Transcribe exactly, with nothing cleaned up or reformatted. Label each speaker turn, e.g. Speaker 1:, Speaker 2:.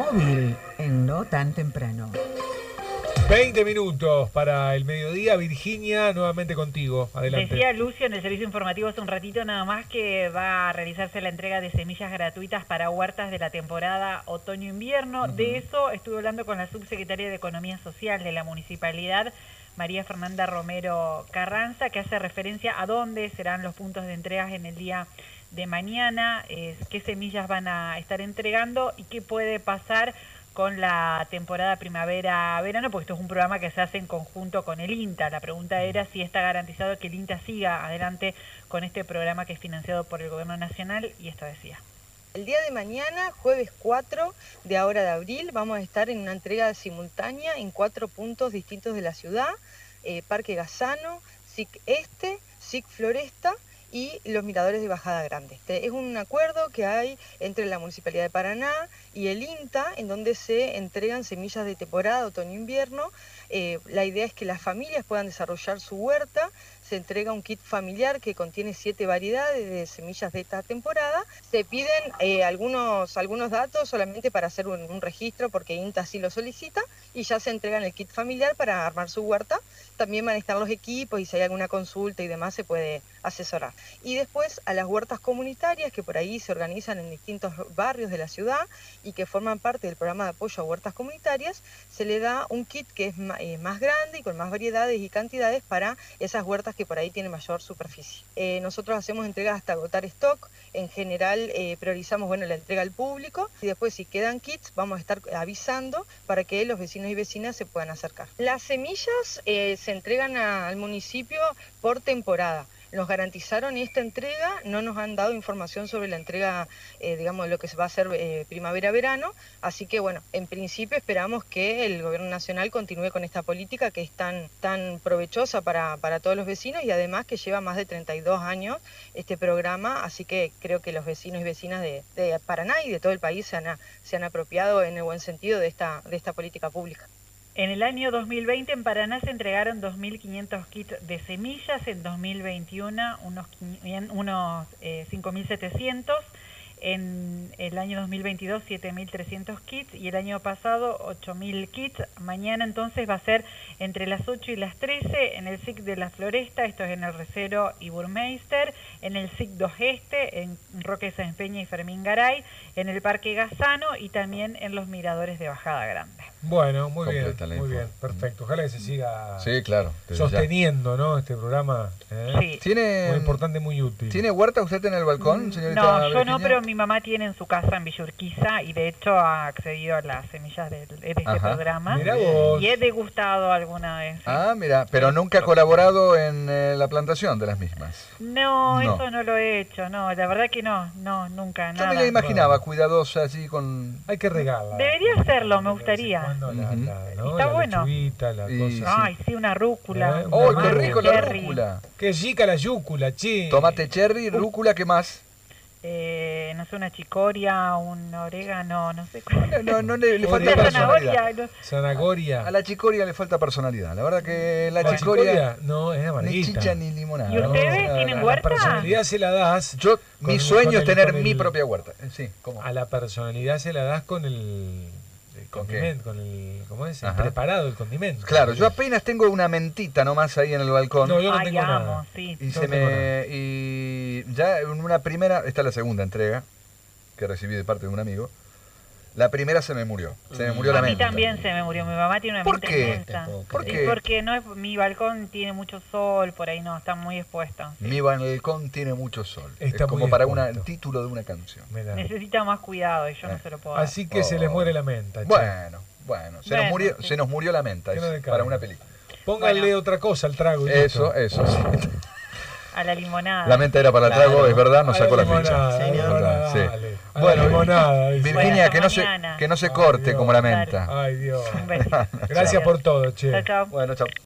Speaker 1: móvil en No Tan Temprano.
Speaker 2: veinte minutos para el mediodía. Virginia, nuevamente contigo. Adelante.
Speaker 3: Decía Lucio en el servicio informativo hace un ratito nada más que va a realizarse la entrega de semillas gratuitas para huertas de la temporada otoño-invierno. Uh-huh. De eso estuve hablando con la subsecretaria de Economía Social de la Municipalidad, María Fernanda Romero Carranza, que hace referencia a dónde serán los puntos de entregas en el día de mañana, eh, qué semillas van a estar entregando y qué puede pasar con la temporada primavera-verano, porque esto es un programa que se hace en conjunto con el INTA. La pregunta era si está garantizado que el INTA siga adelante con este programa que es financiado por el Gobierno Nacional, y esto decía.
Speaker 4: El día de mañana, jueves cuatro de ahora de abril, vamos a estar en una entrega simultánea en cuatro puntos distintos de la ciudad, eh, Parque Gazano, S I C Este, S I C Floresta y los miradores de Bajada Grande. Este es un acuerdo que hay entre la Municipalidad de Paraná y el INTA, en donde se entregan semillas de temporada, otoño-invierno. Eh, la idea es que las familias puedan desarrollar su huerta. Se entrega un kit familiar que contiene siete variedades de semillas de esta temporada. Se piden eh, algunos, algunos datos solamente para hacer un, un registro, porque INTA sí lo solicita, y ya se entregan el kit familiar para armar su huerta. También van a estar los equipos y si hay alguna consulta y demás se puede asesorar. Y después a las huertas comunitarias que por ahí se organizan en distintos barrios de la ciudad y que forman parte del programa de apoyo a huertas comunitarias, se le da un kit que es eh, más grande y con más variedades y cantidades para esas huertas que por ahí tienen mayor superficie. Eh, nosotros hacemos entregas hasta agotar stock. En general eh, priorizamos bueno, la entrega al público y después si quedan kits vamos a estar avisando para que los vecinos y vecinas se puedan acercar. Las semillas eh, se entregan a, al municipio por temporada. Nos garantizaron esta entrega, no nos han dado información sobre la entrega, eh, digamos, de lo que se va a hacer eh, primavera-verano, así que bueno, en principio esperamos que el Gobierno Nacional continúe con esta política que es tan, tan provechosa para, para todos los vecinos y además que lleva más de treinta y dos años este programa, así que creo que los vecinos y vecinas de, de Paraná y de todo el país se han, se han apropiado en el buen sentido de esta, de esta política pública.
Speaker 3: En el año dos mil veinte en Paraná se entregaron dos mil quinientos kits de semillas, en dos mil veintiuno unos, unos eh, cinco mil setecientos, en el año dos mil veintidós siete mil trescientos kits y el año pasado ocho mil kits. Mañana entonces va a ser entre las ocho y las trece en el S I C de la Floresta, esto es en el Recero y Burmeister, en el S I C dos Este, en Roque Sáenz Peña y Fermín Garay, en el Parque Gazano y también en los miradores de Bajada Grande.
Speaker 2: Bueno, muy bien, muy bien, perfecto. Ojalá que se siga
Speaker 5: sí, claro,
Speaker 2: sosteniendo, ¿no? Este programa ¿eh?
Speaker 3: Sí.
Speaker 5: ¿Tiene,
Speaker 2: muy importante, muy útil.
Speaker 5: ¿Tiene huerta usted en el balcón, señorita?
Speaker 3: No, yo
Speaker 5: Virginia?
Speaker 3: no, pero mi mamá tiene en su casa en Villa Urquiza y de hecho ha accedido a las semillas de, de este
Speaker 5: Ajá.
Speaker 3: programa.
Speaker 2: Mirá vos.
Speaker 3: Y he degustado alguna vez. ¿Sí?
Speaker 5: Ah, mira, pero nunca ha colaborado en eh, la plantación de las mismas.
Speaker 3: No,
Speaker 5: No.
Speaker 3: eso no lo he hecho, no, la verdad que no, no, nunca,
Speaker 5: Yo
Speaker 3: nada.
Speaker 5: me la imaginaba cuidadosa así con...
Speaker 2: Hay que regarla.
Speaker 3: Debería hacerlo, me gustaría.
Speaker 2: Cuando la,
Speaker 5: Ujú.
Speaker 2: la, ¿no?
Speaker 3: Está
Speaker 2: la
Speaker 3: bueno.
Speaker 2: lechuguita, la
Speaker 5: Y-
Speaker 2: cosa.
Speaker 3: Ay, sí, una rúcula.
Speaker 2: Eh,
Speaker 5: ¡Oh,
Speaker 2: una
Speaker 5: qué
Speaker 2: tomate
Speaker 5: rico la
Speaker 3: cherry.
Speaker 5: rúcula!
Speaker 2: Qué chica la yúcula, che.
Speaker 5: Tomate cherry, rúcula, ¿qué más?
Speaker 3: Eh, no sé, una chicoria, un orégano, no sé cuál.
Speaker 5: No, no, no le, le
Speaker 2: Una
Speaker 5: falta
Speaker 3: Una
Speaker 5: personalidad.
Speaker 3: zanahoria, no-
Speaker 2: Zanahoria.
Speaker 5: A la chicoria le falta personalidad. La verdad que la,
Speaker 2: La
Speaker 5: chicoria,
Speaker 2: chicoria no es
Speaker 5: ni
Speaker 2: amarguita.
Speaker 5: chicha ni limonada.
Speaker 3: ¿Y ustedes
Speaker 5: No,
Speaker 3: tienen
Speaker 5: la-
Speaker 3: huerta?
Speaker 2: La personalidad se la das.
Speaker 5: Yo,
Speaker 2: con
Speaker 5: mi
Speaker 2: el-
Speaker 5: sueño
Speaker 2: con
Speaker 5: es
Speaker 2: el-
Speaker 5: tener
Speaker 2: con
Speaker 5: mi
Speaker 2: el-
Speaker 5: propia huerta. Eh, Sí, ¿cómo?
Speaker 2: A la personalidad se la das con el, el
Speaker 5: ¿Con qué?
Speaker 2: condimento, con el, ¿cómo es? El
Speaker 5: Ajá.
Speaker 2: preparado, el condimento.
Speaker 5: Claro, yo apenas tengo una mentita nomás ahí en el balcón.
Speaker 2: No, yo no
Speaker 3: Ay,
Speaker 2: tengo
Speaker 3: amo,
Speaker 2: nada.
Speaker 3: sí.
Speaker 5: Y
Speaker 2: No
Speaker 5: se
Speaker 2: tengo
Speaker 5: me y ya en una primera, esta es la segunda entrega que recibí de parte de un amigo. La primera se me murió, se me murió
Speaker 3: A
Speaker 5: la
Speaker 3: mí
Speaker 5: menta.
Speaker 3: también se me murió, mi mamá tiene una
Speaker 5: ¿Por
Speaker 3: menta
Speaker 5: qué?
Speaker 3: inmensa.
Speaker 5: ¿Por
Speaker 3: Y
Speaker 5: qué?
Speaker 3: porque no es, mi balcón tiene mucho sol, por ahí no, está muy expuesto.
Speaker 5: Mi balcón tiene mucho sol.
Speaker 2: Está
Speaker 5: es como
Speaker 2: muy
Speaker 5: para un
Speaker 2: expuesto.
Speaker 5: título de una canción.
Speaker 2: Mirá.
Speaker 3: Necesita más cuidado y yo no
Speaker 5: Eh.
Speaker 3: se lo puedo dar.
Speaker 2: Así que
Speaker 5: Oh.
Speaker 2: se le muere la menta. che.
Speaker 5: Bueno, bueno, se,
Speaker 3: Bueno,
Speaker 5: nos murió,
Speaker 3: sí.
Speaker 5: se nos murió la menta,
Speaker 2: Que
Speaker 5: es
Speaker 2: no decaiga.
Speaker 5: para una película.
Speaker 2: Póngale
Speaker 3: Bueno.
Speaker 2: otra cosa al trago. y
Speaker 5: Eso,
Speaker 2: listo.
Speaker 5: eso, sí.
Speaker 3: A la limonada.
Speaker 5: La menta era para el
Speaker 6: Claro.
Speaker 5: trago, es verdad, nos
Speaker 2: A la
Speaker 5: sacó la
Speaker 2: limonada,
Speaker 5: ficha.
Speaker 2: a la
Speaker 6: Señor.
Speaker 2: limonada,
Speaker 5: Sí.
Speaker 2: dale. A la
Speaker 5: Bueno,
Speaker 2: limonada, dice.
Speaker 5: Virginia,
Speaker 3: Bueno,
Speaker 5: que no, se,
Speaker 3: mañana.
Speaker 5: que no se
Speaker 2: Ay,
Speaker 5: corte
Speaker 2: Dios.
Speaker 5: como la
Speaker 3: Dale.
Speaker 5: menta.
Speaker 2: Ay, Dios.
Speaker 3: Un besito.
Speaker 2: Gracias por todo, che.
Speaker 3: Chao, chao.
Speaker 5: Bueno, chao.